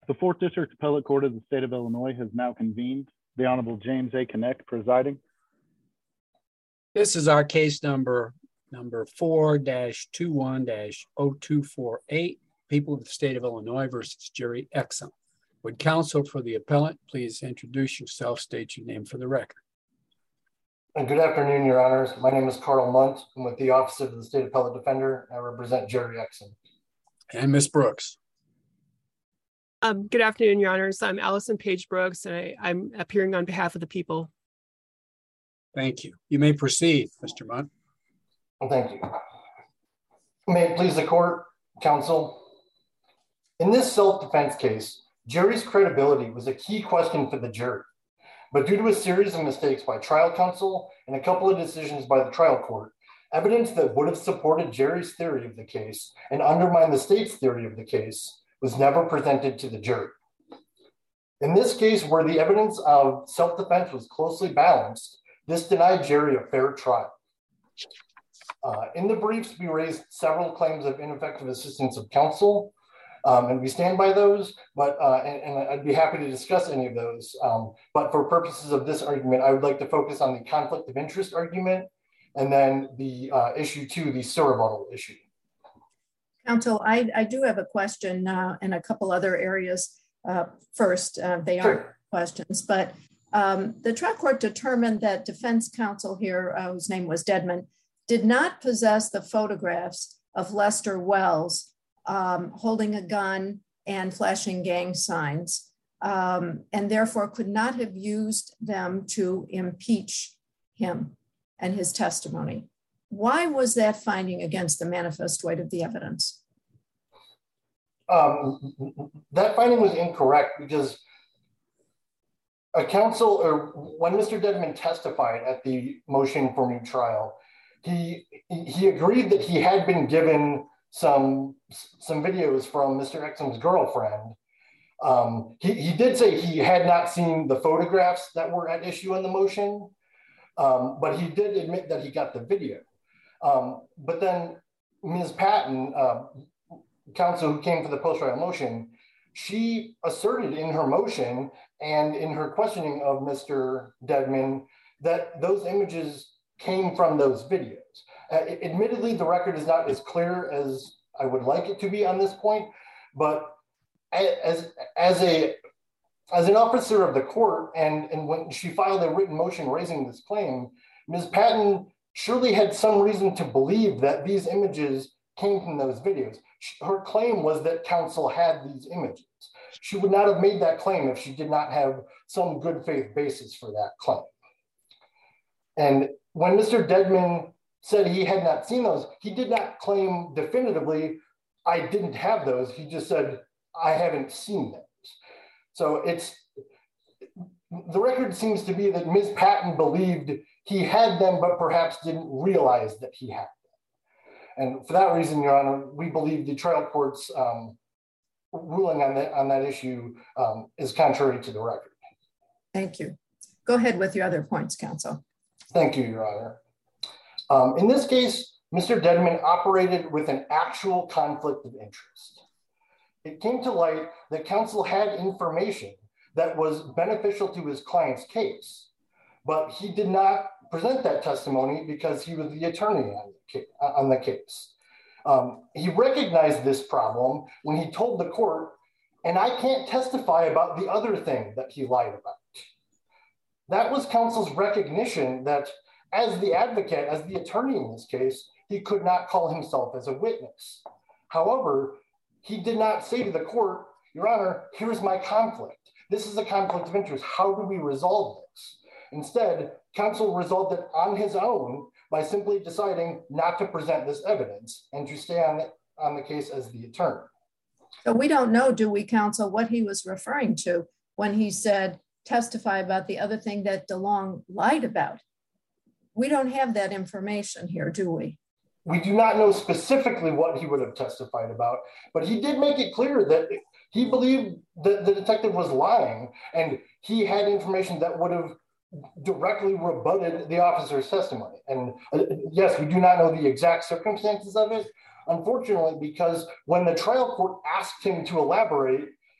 The 4th District Appellate Court of the State of Illinois has now convened. The Honorable James A. Kinect presiding. This is our case number 4-21-0248, People of the State of Illinois versus Jerry Exum. Would counsel for the appellant please introduce yourself, state your name for the record. And good afternoon, Your Honors. My name is Carl Munt. I'm with the Office of the State Appellate Defender. I represent Jerry Exum. And Ms. Brooks. Good afternoon, Your Honors. I'm Allison Page Brooks, and I'm appearing on behalf of the people. Thank you. You may proceed, Mr. Munt. Well, thank you. May it please the court, counsel. In this self-defense case, Jerry's credibility was a key question for the jury. But due to a series of mistakes by trial counsel and a couple of decisions by the trial court, evidence that would have supported Jerry's theory of the case and undermined the state's theory of the case was never presented to the jury. In this case, where the evidence of self-defense was closely balanced, this denied Jerry a fair trial. In the briefs, we raised several claims of ineffective assistance of counsel, and we stand by those, but and I'd be happy to discuss any of those. But for purposes of this argument, I would like to focus on the conflict of interest argument, and then the issue 2, the surrebuttal issue. Counsel, I do have a question and a couple other areas. First, they aren't questions, but the trial court determined that defense counsel here, whose name was Dedman, did not possess the photographs of Lester Wells holding a gun and flashing gang signs, and therefore could not have used them to impeach him and his testimony. Why was that finding against the manifest weight of the evidence? That finding was incorrect because a counsel, or when Mr. Dedman testified at the motion for new trial, he agreed that he had been given some videos from Mr. Exum's girlfriend. He did say he had not seen the photographs that were at issue in the motion, but he did admit that he got the video. But then Ms. Patton, counsel who came for the post-trial motion, she asserted in her motion and in her questioning of Mr. Dedman that those images came from those videos. Admittedly, the record is not as clear as I would like it to be on this point, but as an officer of the court, and when she filed a written motion raising this claim, Ms. Patton surely had some reason to believe that these images came from those videos. Her claim was that counsel had these images. She would not have made that claim if she did not have some good faith basis for that claim. And when Mr. Dedman said he had not seen those, he did not claim definitively, I didn't have those. He just said, I haven't seen those. So the record seems to be that Ms. Patton believed he had them, but perhaps didn't realize that he had them. And for that reason, Your Honor, we believe the trial court's ruling on that issue is contrary to the record. Thank you. Go ahead with your other points, counsel. Thank you, Your Honor. In this case, Mr. Dedman operated with an actual conflict of interest. It came to light that counsel had information that was beneficial to his client's case, but he did not present that testimony because he was the attorney on the case. He recognized this problem when he told the court, and I can't testify about the other thing that he lied about. That was counsel's recognition that as the advocate, as the attorney in this case, he could not call himself as a witness. However, he did not say to the court, Your Honor, here's my conflict. This is a conflict of interest. How do we resolve this? Instead, counsel resolved it on his own by simply deciding not to present this evidence and to stay on the case as the attorney. So we don't know, do we, counsel, what he was referring to when he said, testify about the other thing that DeLong lied about? We don't have that information here, do we? We do not know specifically what he would have testified about, but he did make it clear that he believed that the detective was lying, and he had information that would have directly rebutted the officer's testimony. And yes, we do not know the exact circumstances of it, unfortunately, because when the trial court asked him to elaborate,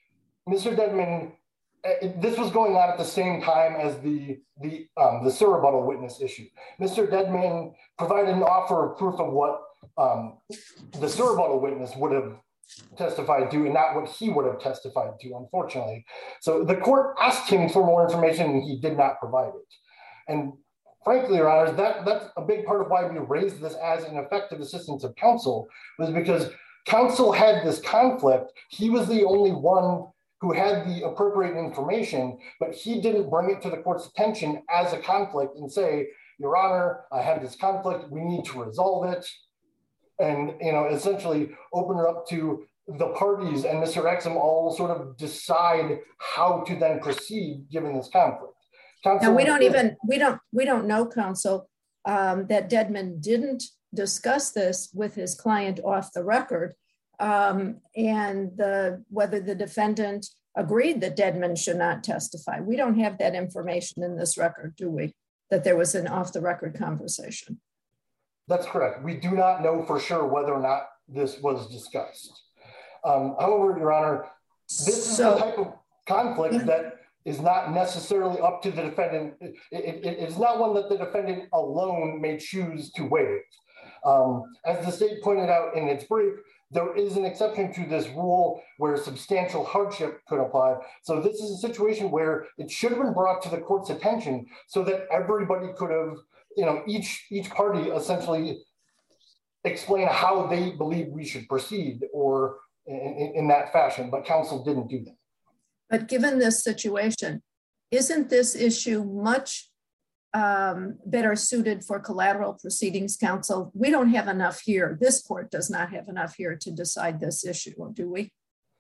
Mr. Dedman, this was going on at the same time as the surrebuttal witness issue. Mr. Dedman provided an offer of proof of what the surrebuttal witness would have testified to and not what he would have testified to, unfortunately. So the court asked him for more information and he did not provide it. And frankly, Your Honors, that's a big part of why we raised this as an effective assistance of counsel, was because counsel had this conflict. He was the only one who had the appropriate information, but he didn't bring it to the court's attention as a conflict and say, Your Honor, I have this conflict, we need to resolve it. And, essentially open it up to the parties and Mr. Exum all sort of decide how to then proceed given this conflict. Now we don't know, counsel, that Dedman didn't discuss this with his client off the record, and whether the defendant agreed that Dedman should not testify. We don't have that information in this record, do we? That there was an off the record conversation. That's correct. We do not know for sure whether or not this was discussed. However, Your Honor, this is the type of conflict that is not necessarily up to the defendant. It's not one that the defendant alone may choose to waive. As the state pointed out in its brief, there is an exception to this rule where substantial hardship could apply. So this is a situation where it should have been brought to the court's attention so that everybody could have, each party essentially explain how they believe we should proceed or in that fashion, but counsel didn't do that. But given this situation, isn't this issue much better suited for collateral proceedings, counsel? We don't have enough here. This court does not have enough here to decide this issue, do we?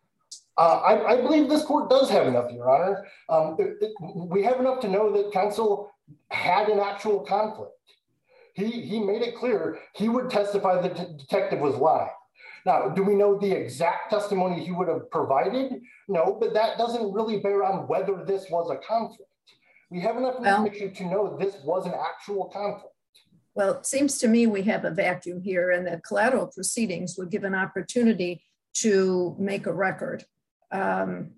I believe this court does have enough, Your Honor. We have enough to know that counsel had an actual conflict. He made it clear he would testify the detective was lying. Now, do we know the exact testimony he would have provided? No, but that doesn't really bear on whether this was a conflict. We have enough information to know this was an actual conflict. Well, it seems to me we have a vacuum here and that collateral proceedings would give an opportunity to make a record. But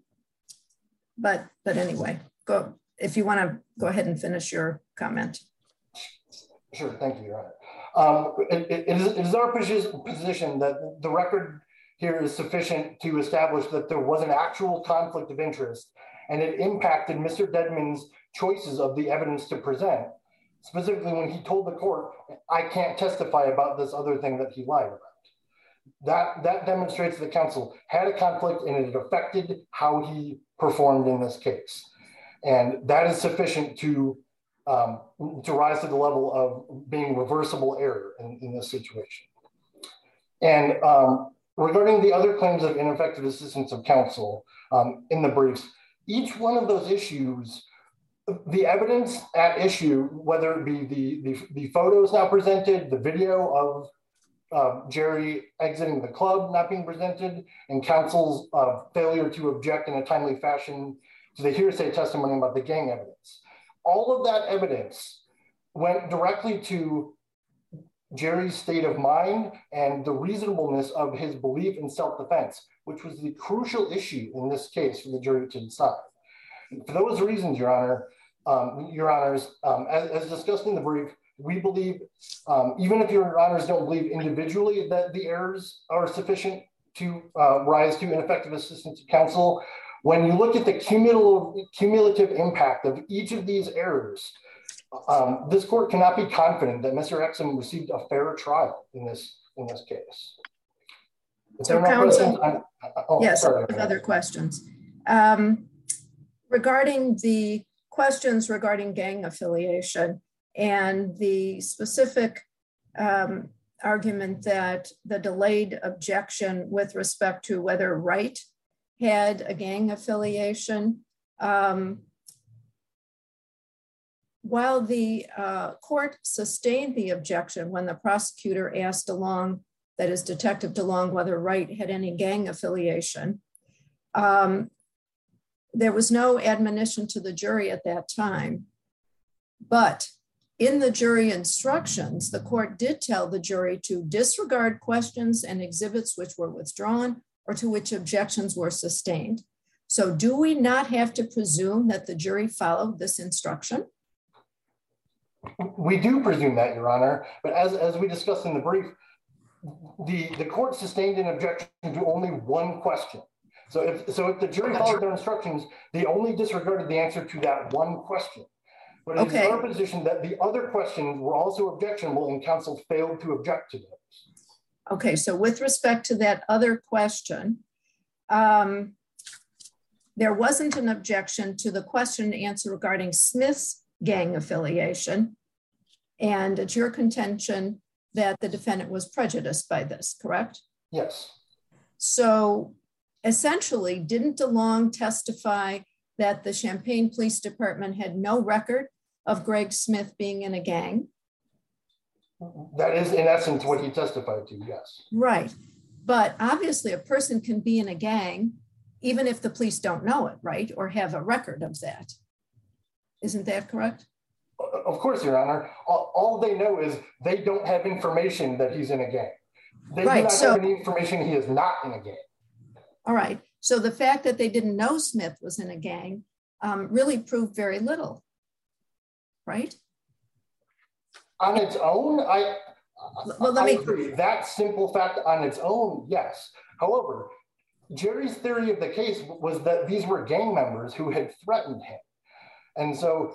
anyway, if you want to go ahead and finish your comment. Sure, thank you, Your Honor. It is our position that the record here is sufficient to establish that there was an actual conflict of interest and it impacted Mr. Dedman's choices of the evidence to present, specifically when he told the court, I can't testify about this other thing that he lied about. That demonstrates that counsel had a conflict and it affected how he performed in this case. And that is sufficient to rise to the level of being reversible error in this situation. And regarding the other claims of ineffective assistance of counsel in the briefs, each one of those issues, the evidence at issue, whether it be the photos now presented, the video of Jerry exiting the club not being presented, and counsel's failure to object in a timely fashion to the hearsay testimony about the gang evidence. All of that evidence went directly to Jerry's state of mind and the reasonableness of his belief in self-defense, which was the crucial issue in this case for the jury to decide. And for those reasons, Your Honors, as discussed in the brief, we believe, even if Your Honors don't believe individually that the errors are sufficient to rise to ineffective assistance of counsel, when you look at the cumulative impact of each of these errors, this court cannot be confident that Mr. Exum received a fair trial in this case. So counsel, yes, other questions. Regarding the questions regarding gang affiliation and the specific argument that the delayed objection with respect to whether Wright had a gang affiliation, while the court sustained the objection when the prosecutor asked DeLong, that is Detective DeLong, whether Wright had any gang affiliation, there was no admonition to the jury at that time. But in the jury instructions, the court did tell the jury to disregard questions and exhibits which were withdrawn or to which objections were sustained. So do we not have to presume that the jury followed this instruction? We do presume that, Your Honor, but as we discussed in the brief, the court sustained an objection to only one question. So if the jury followed their instructions, they only disregarded the answer to that one question. But it's our position that the other questions were also objectionable and counsel failed to object to those. Okay, so with respect to that other question, there wasn't an objection to the question and answer regarding Smith's gang affiliation. And it's your contention that the defendant was prejudiced by this, correct? Yes. So essentially, didn't DeLong testify that the Champaign Police Department had no record of Greg Smith being in a gang? That is in essence what he testified to, yes. Right, but obviously a person can be in a gang even if the police don't know it, right? Or have a record of that. Isn't that correct? Of course, Your Honor. All they know is they don't have information that he's in a gang. They do not have any information he is not in a gang. All right. So the fact that they didn't know Smith was in a gang really proved very little, right? On its own, I agree. That simple fact on its own, yes. However, Jerry's theory of the case was that these were gang members who had threatened him. And so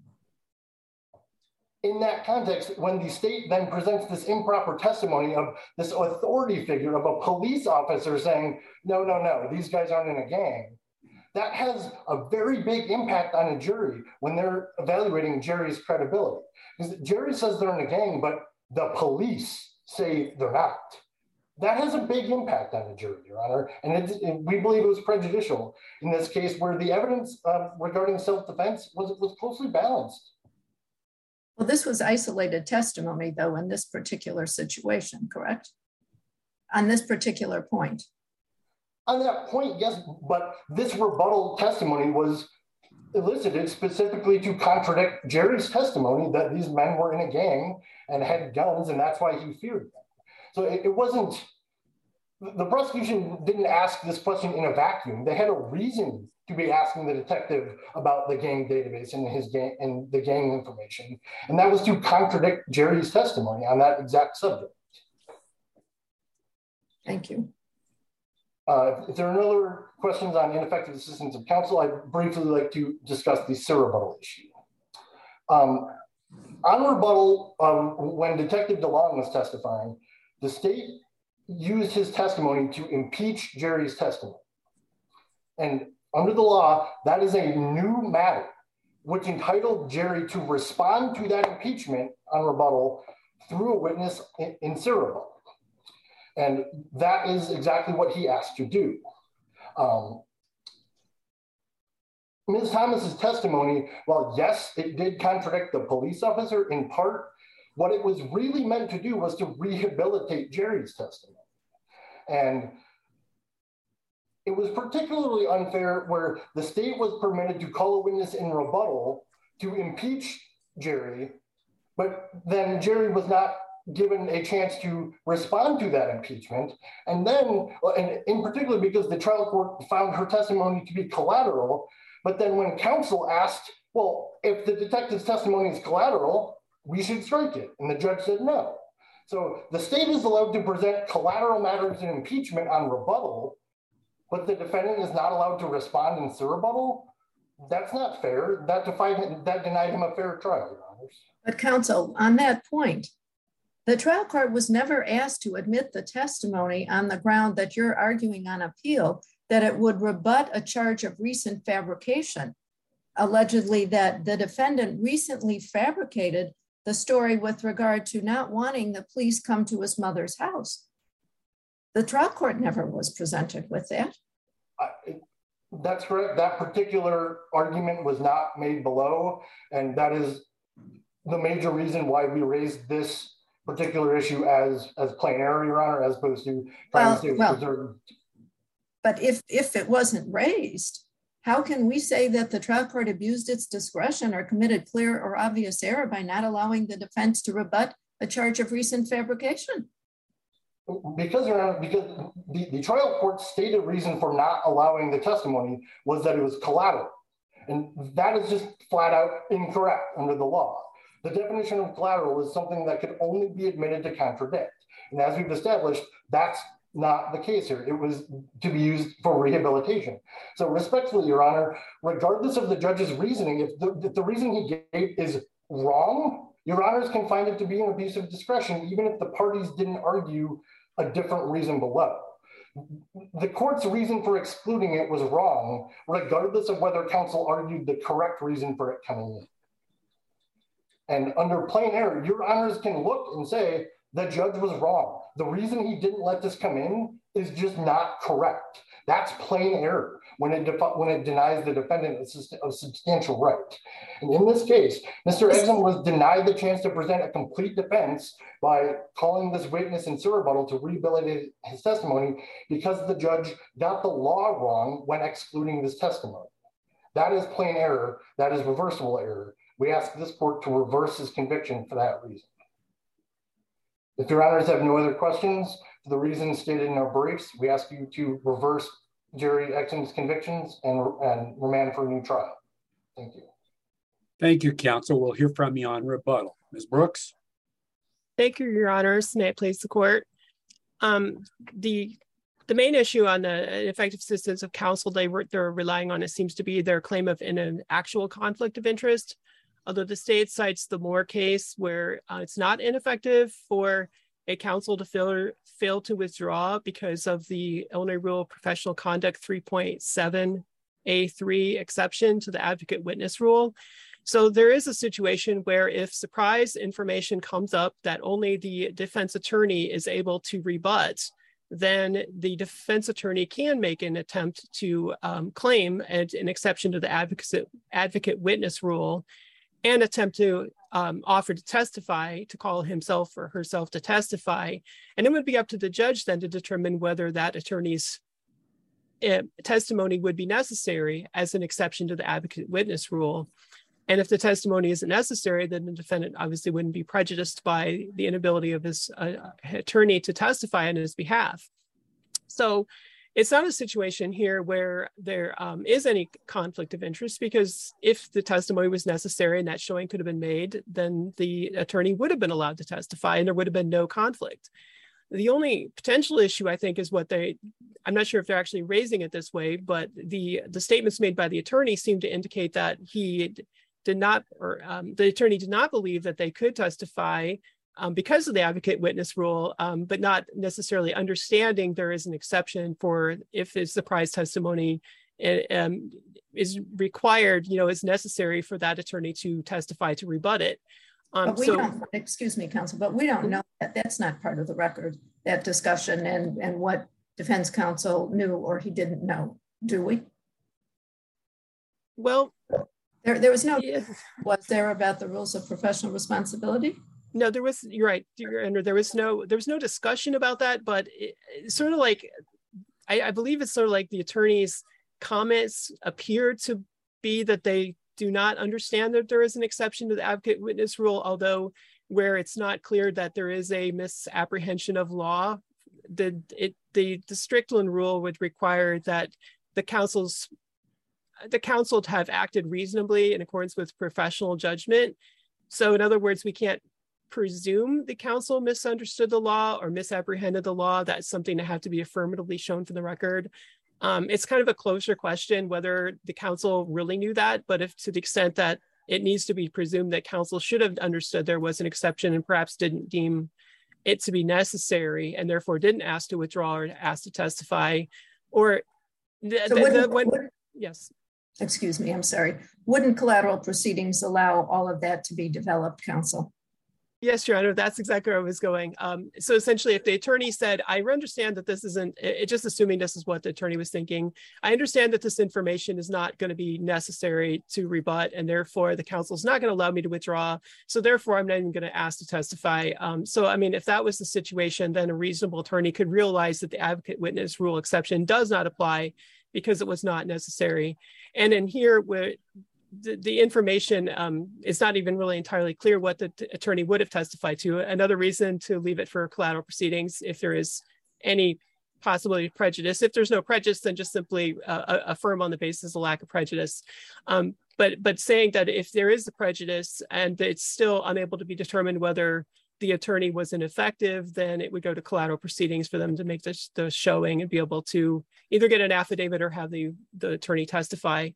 in that context, when the state then presents this improper testimony of this authority figure of a police officer saying, no, these guys aren't in a gang, that has a very big impact on a jury when they're evaluating Jerry's credibility. Because Jerry says they're in a gang, but the police say they're not. That has a big impact on the jury, Your Honor. And we believe it was prejudicial in this case where the evidence regarding self-defense was closely balanced. Well, this was isolated testimony, though, in this particular situation, correct? On this particular point. On that point, yes, but this rebuttal testimony was elicited specifically to contradict Jerry's testimony that these men were in a gang and had guns, and that's why he feared them. So it wasn't, the prosecution didn't ask this question in a vacuum. They had a reason to be asking the detective about the gang database and the gang information. And that was to contradict Jerry's testimony on that exact subject. Thank you. If there are no other questions on ineffective assistance of counsel, I'd briefly like to discuss the surrebuttal issue. On rebuttal, when Detective DeLong was testifying, the state used his testimony to impeach Jerry's testimony. And under the law, that is a new matter, which entitled Jerry to respond to that impeachment on rebuttal through a witness in surrebuttal. And that is exactly what he asked to do. Ms. Thomas's testimony, while yes, it did contradict the police officer in part, what it was really meant to do was to rehabilitate Jerry's testimony. And it was particularly unfair where the state was permitted to call a witness in rebuttal to impeach Jerry, but then Jerry was not given a chance to respond to that impeachment. And then, and in particular, because the trial court found her testimony to be collateral, but then when counsel asked, well, if the detective's testimony is collateral, we should strike it. And the judge said no. So the state is allowed to present collateral matters in impeachment on rebuttal, but the defendant is not allowed to respond in surrebuttal. That's not fair. That denied him a fair trial, Your Honors. But counsel, on that point, the trial court was never asked to admit the testimony on the ground that you're arguing on appeal, that it would rebut a charge of recent fabrication, allegedly that the defendant recently fabricated the story with regard to not wanting the police come to his mother's house. The trial court never was presented with that. That's correct. That particular argument was not made below, and that is the major reason why we raised this particular issue as plain error, Your Honor, as opposed to trying to say it was preserved. But if it wasn't raised, how can we say that the trial court abused its discretion or committed clear or obvious error by not allowing the defense to rebut a charge of recent fabrication? because the trial court stated reason for not allowing the testimony was that it was collateral. And that is just flat out incorrect under the law. The definition of collateral is something that could only be admitted to contradict. And as we've established, that's not the case here. It was to be used for rehabilitation. So respectfully, Your Honor, regardless of the judge's reasoning, if the reason he gave is wrong, Your Honors can find it to be an abuse of discretion, even if the parties didn't argue a different reason below. The court's reason for excluding it was wrong, regardless of whether counsel argued the correct reason for it coming in. And under plain error, Your Honors can look and say, the judge was wrong. The reason he didn't let this come in is just not correct. That's plain error when it denies the defendant a substantial right. And in this case, Mr. Exum was denied the chance to present a complete defense by calling this witness in rebuttal to rehabilitate his testimony because the judge got the law wrong when excluding this testimony. That is plain error. That is reversible error. We ask this court to reverse his conviction for that reason. If Your Honors have no other questions, for the reasons stated in our briefs, we ask you to reverse Jerry Exum's convictions and remand for a new trial. Thank you. Thank you, counsel. We'll hear from you on rebuttal. Ms. Brooks. Thank you, Your Honors. May it please the court. The main issue on the ineffective assistance of counsel they're relying on, it seems to be their claim of an actual conflict of interest. Although the state cites the Moore case where it's not ineffective for a counsel to fail to withdraw because of the Illinois Rule of Professional Conduct 3.7A3 exception to the advocate witness rule. So there is a situation where if surprise information comes up that only the defense attorney is able to rebut, then the defense attorney can make an attempt to claim an exception to the advocate witness rule and attempt to offer to testify, to call himself or herself to testify. And it would be up to the judge then to determine whether that attorney's testimony would be necessary as an exception to the advocate witness rule. And if the testimony isn't necessary, then the defendant obviously wouldn't be prejudiced by the inability of his attorney to testify on his behalf. So it's not a situation here where there is any conflict of interest, because if the testimony was necessary and that showing could have been made, then the attorney would have been allowed to testify and there would have been no conflict. The only potential issue, I think, is I'm not sure if they're actually raising it this way, but the statements made by the attorney seem to indicate that he did not, or the attorney did not believe that they could testify because of the advocate witness rule, but not necessarily understanding there is an exception for if his surprise testimony is required, is necessary for that attorney to testify to rebut it. Excuse me, counsel, but we don't know that. That's not part of the record, that discussion and what defense counsel knew or he didn't know, do we? Well, there was no, was there about the rules of professional responsibility? No, there was, you're right, there was no discussion about that, but it's sort of like, I believe it's sort of like the attorney's comments appear to be that they do not understand that there is an exception to the advocate witness rule, although where it's not clear that there is a misapprehension of law, the Strickland rule would require that the counsel to have acted reasonably in accordance with professional judgment. So in other words, we can't presume the counsel misunderstood the law or misapprehended the law. That's something that have to be affirmatively shown for the record. It's kind of a closer question whether the counsel really knew that, but if to the extent that it needs to be presumed that counsel should have understood there was an exception and perhaps didn't deem it to be necessary and therefore didn't ask to withdraw or ask to testify, or yes. Excuse me, I'm sorry. Wouldn't collateral proceedings allow all of that to be developed, counsel? Yes, Your Honor, that's exactly where I was going. So essentially, if the attorney said, I understand that this isn't, just assuming this is what the attorney was thinking, I understand that this information is not going to be necessary to rebut, and therefore the counsel is not going to allow me to withdraw. So therefore, I'm not even going to ask to testify. So, I mean, if that was the situation, then a reasonable attorney could realize that the advocate witness rule exception does not apply because it was not necessary. And in here, where the information is not even really entirely clear what the attorney would have testified to. Another reason to leave it for collateral proceedings, if there is any possibility of prejudice. If there's no prejudice, then just simply affirm on the basis of lack of prejudice. But saying that if there is a prejudice and it's still unable to be determined whether the attorney was ineffective, then it would go to collateral proceedings for them to make the showing and be able to either get an affidavit or have the attorney testify.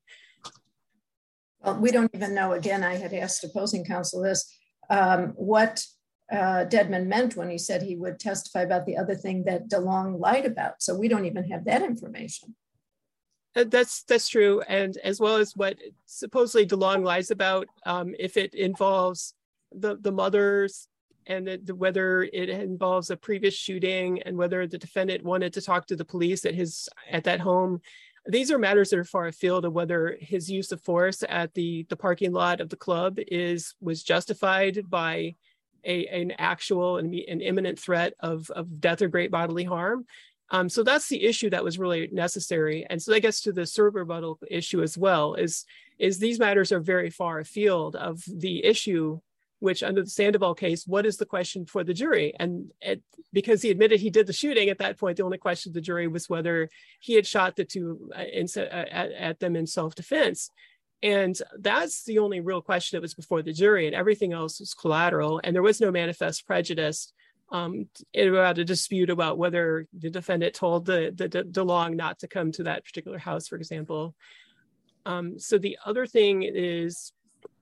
Well, we don't even know, again, I had asked opposing counsel this, what Dedmon meant when he said he would testify about the other thing that DeLong lied about. So we don't even have that information. That's true. And as well as what supposedly DeLong lies about, if it involves the mothers and whether it involves a previous shooting and whether the defendant wanted to talk to the police at that home. These are matters that are far afield of whether his use of force at the parking lot of the club was justified by an actual and an imminent threat of death or great bodily harm. So that's the issue that was really necessary. And so that gets to the serve rebuttal issue as well, is these matters are very far afield of the issue, which under the Sandoval case, what is the question for the jury? And because he admitted he did the shooting, at that point, the only question of the jury was whether he had shot the two at them in self-defense. And that's the only real question that was before the jury, and everything else was collateral. And there was no manifest prejudice about a dispute about whether the defendant told the DeLong not to come to that particular house, for example. So the other thing is,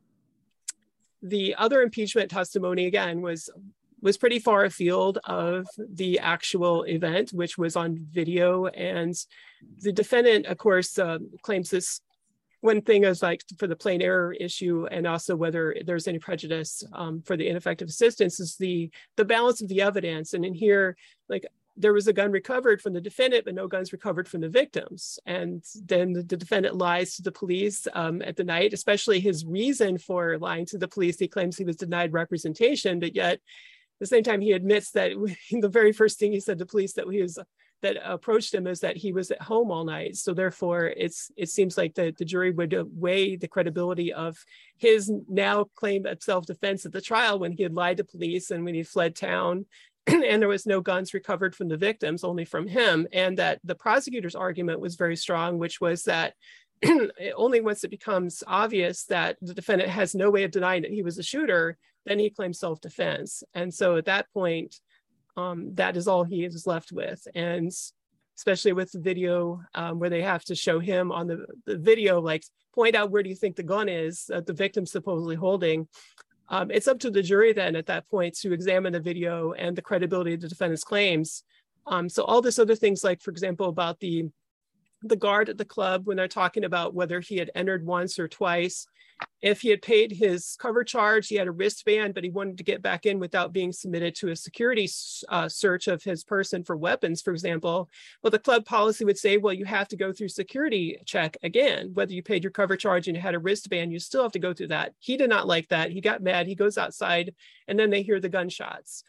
the other impeachment testimony, again, was pretty far afield of the actual event, which was on video. And the defendant, of course, claims this. One thing is like for the plain error issue, and also whether there's any prejudice for the ineffective assistance, is the balance of the evidence. And in here, like, there was a gun recovered from the defendant, but no guns recovered from the victims. And then the defendant lies to the police at the night, especially his reason for lying to the police. He claims he was denied representation, but yet at the same time, he admits that the very first thing he said to police that approached him is that he was at home all night. So therefore, it seems like the jury would weigh the credibility of his now claim of self-defense at the trial when he had lied to police and when he fled town. And there was no guns recovered from the victims, only from him. And that the prosecutor's argument was very strong, which was that only once it becomes obvious that the defendant has no way of denying that he was a shooter, then he claims self-defense. And so at that point, that is all he is left with. And especially with the video where they have to show him on the video, like, point out where do you think the gun is that the victim's supposedly holding. It's up to the jury then at that point to examine the video and the credibility of the defendant's claims. So all this other things, like, for example, about the guard at the club, when they're talking about whether he had entered once or twice, if he had paid his cover charge, he had a wristband, but he wanted to get back in without being submitted to a security search of his person for weapons, for example. Well, the club policy would say, well, you have to go through security check again. Whether you paid your cover charge and you had a wristband, you still have to go through that. He did not like that. He got mad. He goes outside, and then they hear the gunshots.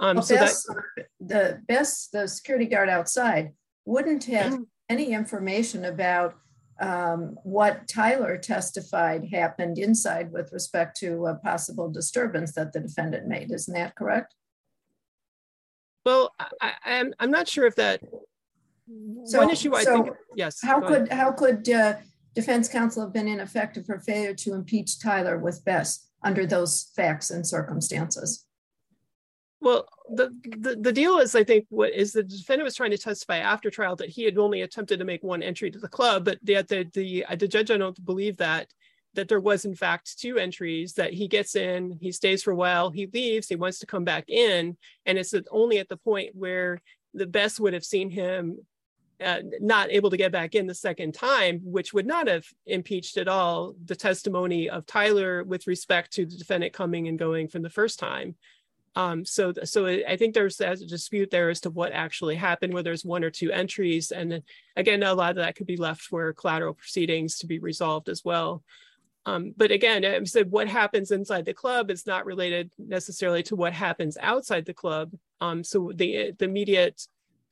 The security guard outside wouldn't have any information about what Tyler testified happened inside with respect to a possible disturbance that the defendant made. Isn't that correct? Well, I'm not sure if that. So, one issue I think, yes. How could defense counsel have been ineffective for failure to impeach Tyler with Bess under those facts and circumstances? Well, the deal is, I think, what is the defendant was trying to testify after trial that he had only attempted to make one entry to the club, but yet the judge, I don't believe that there was in fact two entries, that he gets in, he stays for a while, he leaves, he wants to come back in, and it's only at the point where the Bess would have seen him not able to get back in the second time, which would not have impeached at all the testimony of Tyler with respect to the defendant coming and going from the first time. So I think there's a dispute there as to what actually happened, whether there's one or two entries. And again, a lot of that could be left for collateral proceedings to be resolved as well. But again, I said what happens inside the club is not related necessarily to what happens outside the club. So the immediate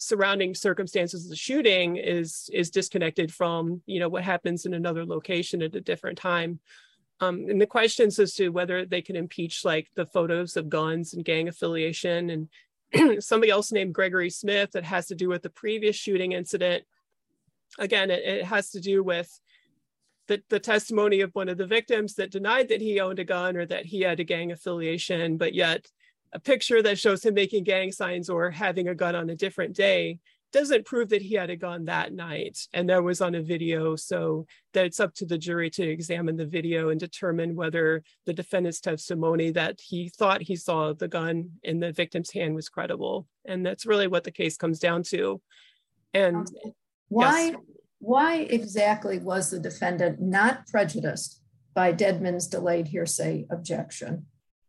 surrounding circumstances of the shooting is disconnected from, what happens in another location at a different time. And the questions as to whether they can impeach like the photos of guns and gang affiliation and somebody else named Gregory Smith that has to do with the previous shooting incident. Again, it has to do with the testimony of one of the victims that denied that he owned a gun or that he had a gang affiliation, but yet a picture that shows him making gang signs or having a gun on a different day doesn't prove that he had a gun that night. And that was on a video, so that it's up to the jury to examine the video and determine whether the defendant's testimony that he thought he saw the gun in the victim's hand was credible. And that's really what the case comes down to. And why exactly was the defendant not prejudiced by Dedmon's delayed hearsay objection?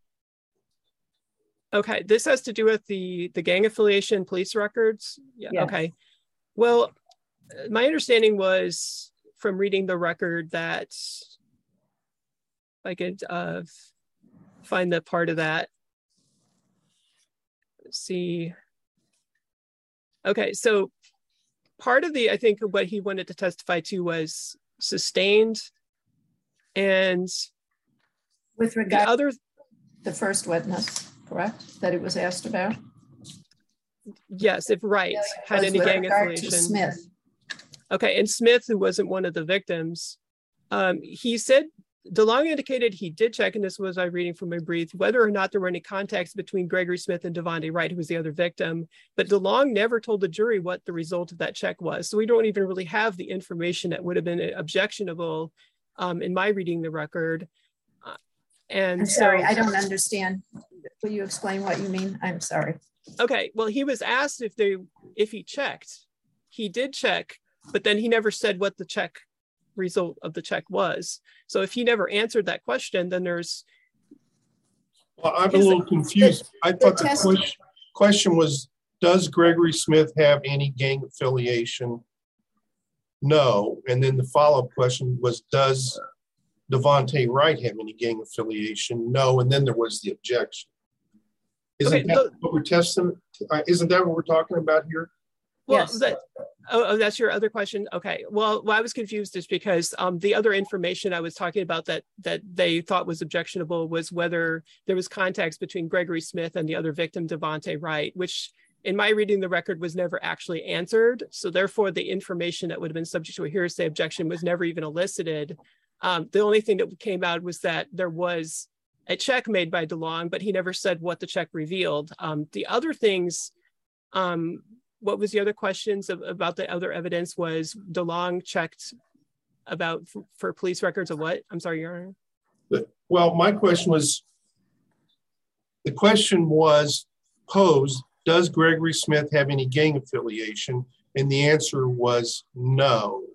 Okay, this has to do with the gang affiliation police records. Yeah. Yes. Okay. Well, my understanding was from reading the record that I could find the part of that. Let's see. Okay, so part of I think what he wanted to testify to was sustained, and with regard to the first witness, correct, that it was asked about? Yes, if Wright had any gang affiliation. Smith. Okay, and Smith, who wasn't one of the victims, he said DeLong indicated he did check, and this was I reading from my brief, whether or not there were any contacts between Gregory Smith and Devontae Wright, who was the other victim. But DeLong never told the jury what the result of that check was. So we don't even really have the information that would have been objectionable in my reading the record. I'm sorry, I don't understand. Will you explain what you mean? I'm sorry. Okay, well, he was asked if he checked. He did check, but then he never said what the result of the check was. So if he never answered that question, then there's... Well, I'm a little confused. I thought the question was, does Gregory Smith have any gang affiliation? No. And then the follow-up question was, does Devontae Wright have any gang affiliation? No. And then there was the objection. Isn't that what we're testing? Isn't that what we're talking about here? Well, yes. That's your other question. Okay. Well, I was confused is because the other information I was talking about that they thought was objectionable was whether there was contacts between Gregory Smith and the other victim, Devontae Wright, which in my reading the record was never actually answered. So therefore, the information that would have been subject to a hearsay objection was never even elicited. The only thing that came out was that there was a check made by DeLong, but he never said what the check revealed. The other things, what was the other questions about the other evidence was DeLong checked about for police records of what? I'm sorry, Your Honor. Well, my question was, the question was posed, does Gregory Smith have any gang affiliation? And the answer was no.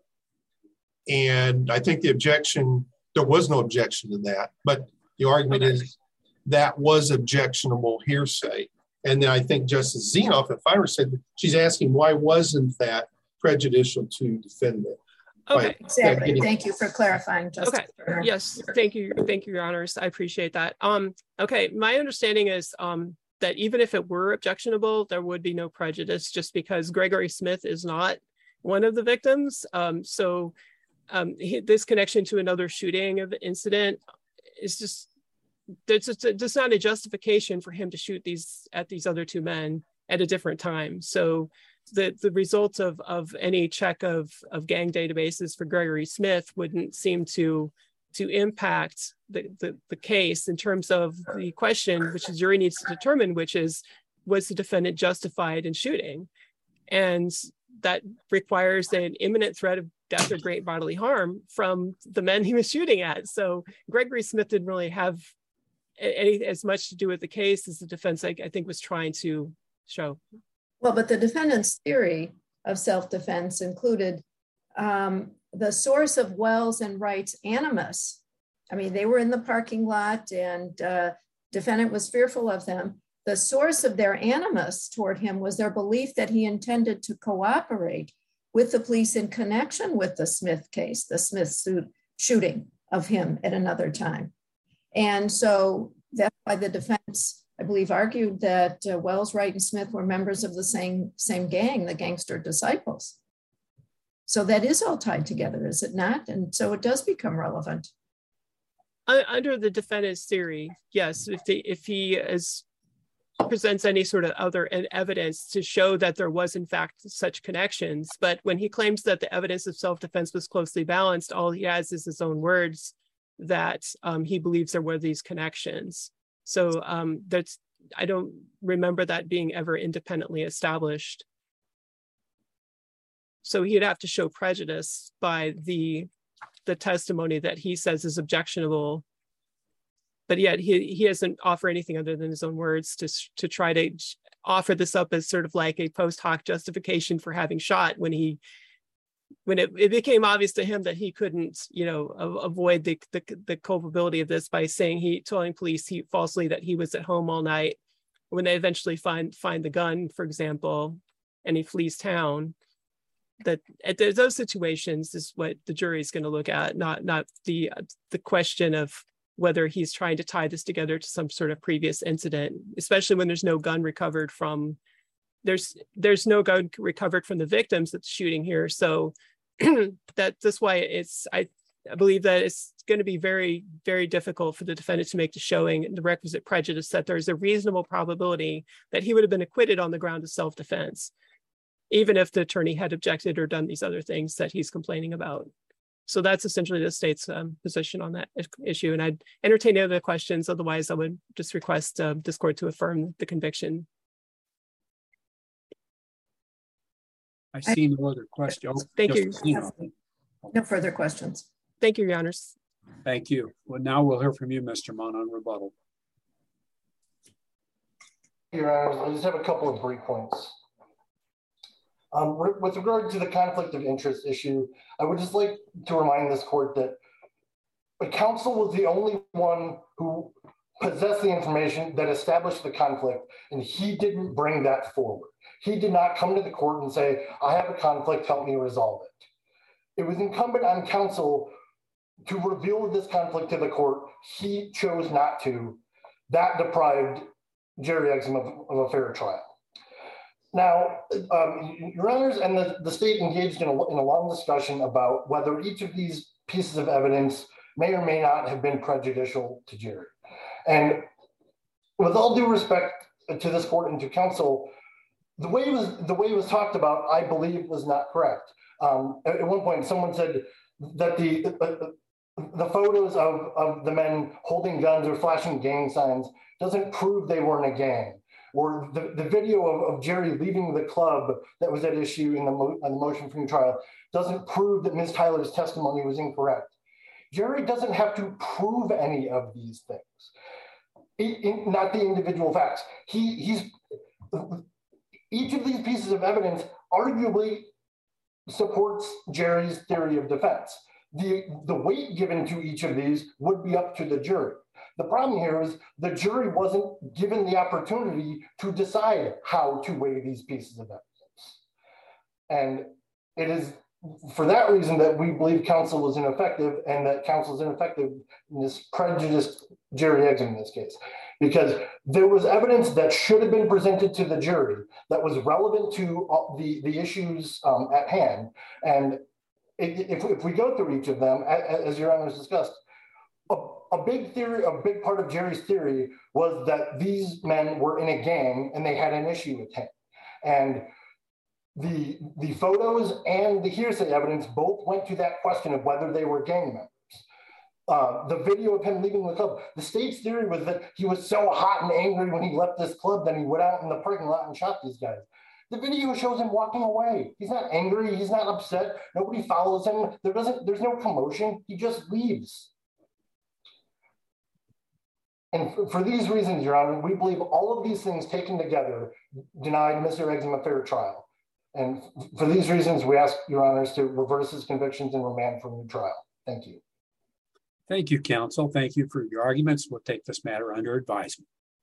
And I think the objection, there was no objection to that, but the argument is that was objectionable hearsay. And then I think Justice Zinoff, if I were said, she's asking why wasn't that prejudicial to defendant? Okay, exactly. Thank you for clarifying, Justice. Okay, yes, thank you, Your Honors. I appreciate that. Okay, my understanding is that even if it were objectionable, there would be no prejudice just because Gregory Smith is not one of the victims. This connection to another shooting of the incident is just not a justification for him to shoot at these other two men at a different time. So the results of any check of gang databases for Gregory Smith wouldn't seem to impact the case in terms of the question, which the jury needs to determine, which is, was the defendant justified in shooting? And that requires an imminent threat of death or great bodily harm from the men he was shooting at. So Gregory Smith didn't really have as much to do with the case as the defense, I think, was trying to show. Well, but the defendant's theory of self-defense included the source of Wells and Wright's animus. I mean, they were in the parking lot and defendant was fearful of them. The source of their animus toward him was their belief that he intended to cooperate with the police in connection with the Smith case, the Smith shooting of him at another time. And so that's why the defense I believe, argued that Wells, Wright, and Smith were members of the same gang, the Gangster Disciples. So that is all tied together, is it not? And so it does become relevant. Under the defendant's theory, yes, if he presents any sort of other evidence to show that there was in fact such connections. But when he claims that the evidence of self-defense was closely balanced, all he has is his own words that he believes there were these connections. So I don't remember that being ever independently established. So he'd have to show prejudice by the testimony that he says is objectionable, but yet he doesn't offer anything other than his own words to try to offer this up as sort of like a post hoc justification for having shot when it became obvious to him that he couldn't, avoid the culpability of this by telling police falsely that he was at home all night. When they eventually find the gun, for example, and he flees town, that at those situations is what the jury is going to look at, not the question of whether he's trying to tie this together to some sort of previous incident, especially when there's no gun recovered from the victims that's shooting here. So that's why I believe that it's going to be very, very difficult for the defendant to make the showing the requisite prejudice that there's a reasonable probability that he would have been acquitted on the ground of self-defense, even if the attorney had objected or done these other things that he's complaining about. So that's essentially the state's position on that issue. And I'd entertain any other questions. Otherwise, I would just request this court to affirm the conviction. I see no other questions. Thank you. No further questions. Thank you, Your Honors. Thank you. Well, now we'll hear from you, Mr. Munn, on rebuttal. Your Honors, I just have a couple of brief points. With regard to the conflict of interest issue, I would just like to remind this court that the counsel was the only one who possessed the information that established the conflict, and he didn't bring that forward. He did not come to the court and say, I have a conflict, help me resolve it. It was incumbent on counsel to reveal this conflict to the court. He chose not to. That deprived Jerry Exum of a fair trial. Now, Your Honors and the state engaged in a long discussion about whether each of these pieces of evidence may or may not have been prejudicial to Jerry. And with all due respect to this court and to counsel, the way it was talked about, I believe, was not correct. At one point, someone said that the photos of the men holding guns or flashing gang signs doesn't prove they were in a gang. Or the video of Jerry leaving the club that was at issue in the motion for new trial doesn't prove that Ms. Tyler's testimony was incorrect. Jerry doesn't have to prove any of these things, not the individual facts. Each of these pieces of evidence arguably supports Jerry's theory of defense. The weight given to each of these would be up to the jury. The problem here is the jury wasn't given the opportunity to decide how to weigh these pieces of evidence. And it is for that reason that we believe counsel was ineffective, and that counsel's ineffectiveness prejudiced Jerry Exum in this case. Because there was evidence that should have been presented to the jury that was relevant to the issues at hand. And if we go through each of them, as Your Honor has discussed, a big part of Jerry's theory was that these men were in a gang and they had an issue with him. And the photos and the hearsay evidence both went to that question of whether they were gang members. The video of him leaving the club, the state's theory was that he was so hot and angry when he left this club that he went out in the parking lot and shot these guys. The video shows him walking away. He's not angry, he's not upset, nobody follows him, there's no commotion, he just leaves. And for these reasons, Your Honor, we believe all of these things taken together denied Mr. Exum a fair trial. And for these reasons, we ask Your Honors to reverse his convictions and remand for a new trial. Thank you. Thank you, counsel. Thank you for your arguments. We'll take this matter under advisement.